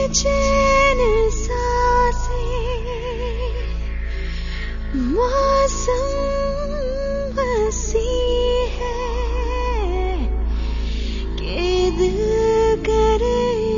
बेचैन सांसें मौसम हंसी है कि दिल करे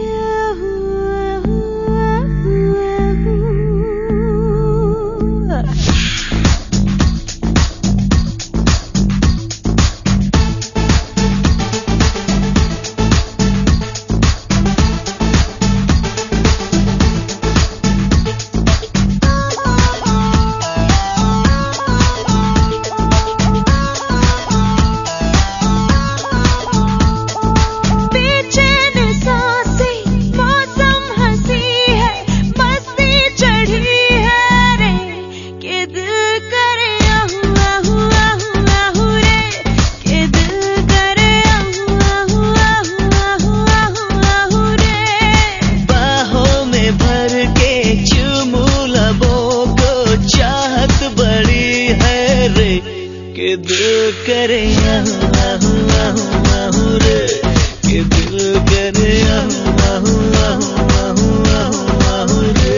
दिल करे आहू आहू आहू रे कि दिल करे आहू आहू आहू आहू आहू रे।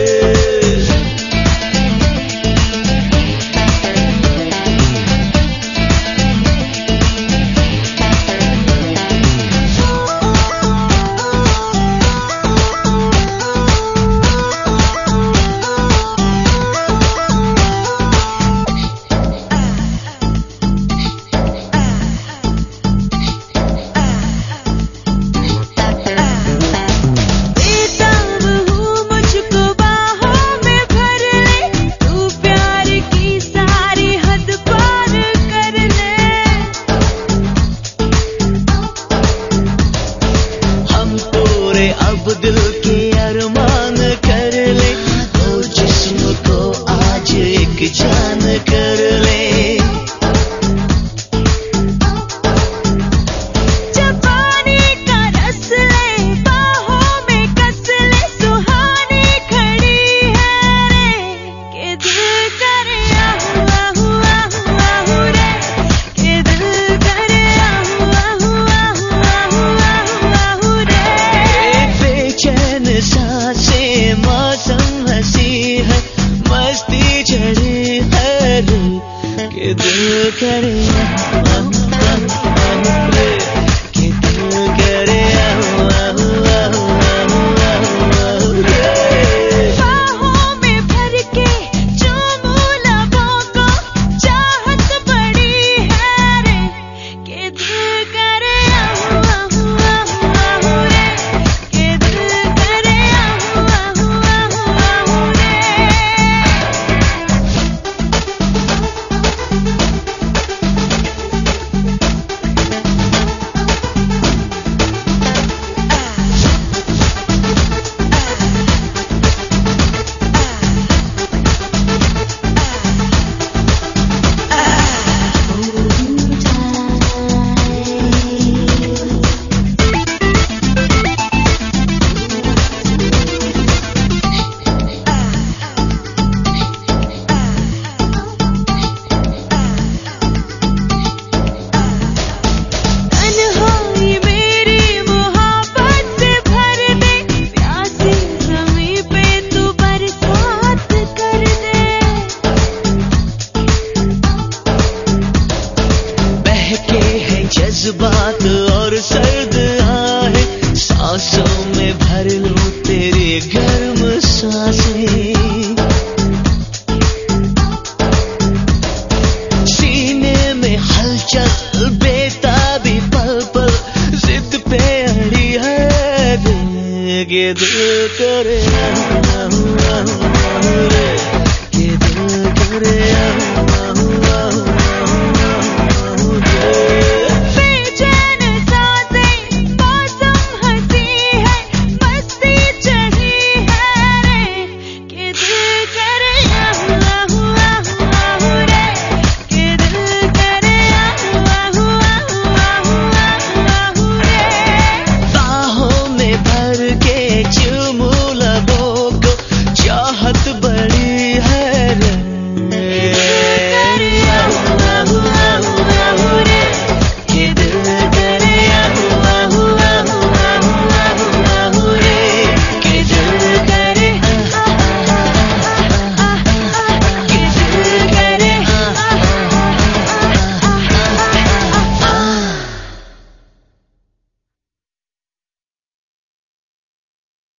अब दिल के अरमान कर ले तो जिस्म को आज एक जान कर ले। जवानी का रस ले बाहों में कस ले सुहानी खड़ी है रे कि दिल करे आहू आहू आहू आहू रे कि दिल करे आहू आहू आहू आहू आहू आहू रे। बेचैन सांसें मौसम हंसी है मस्ती चढ़ी है कि दिल करे आहू आहू आहू रे कि दिल करे आहू आहू आहू आहू आहू आहू रे। बाहों में भर के चूमूं लबों को चाहत बड़ी है रे कि दिल करे आहू आहू आहू आहू रे कि दिल करे आहू आहू आहू आहू रे। जज्बात और सर्द आहे सांसों में भर लूं तेरी गर्म सांसें। सीने में हलचल बेताबी पल पल जिद पे अड़ी है दिल के दिल करे आहू आहू आहू रे।